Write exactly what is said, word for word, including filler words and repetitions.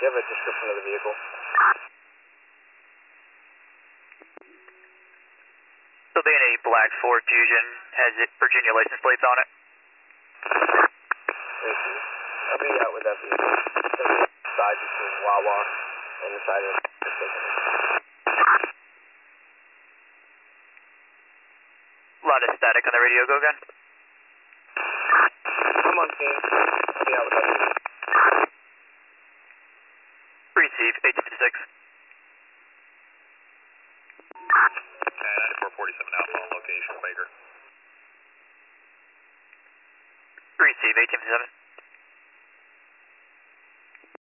you have a description of the vehicle? So being a black Ford Fusion, has it Virginia license plates on it? Thank you. I'll be out with that vehicle. Side between Wawa and the side of the A lot of static on the radio, go again. I'm on scene. I'll be out with that vehicle. Receive, eight six. Okay, ninety-four forty-seven Alpha on location, Baker. Receive, eight seven.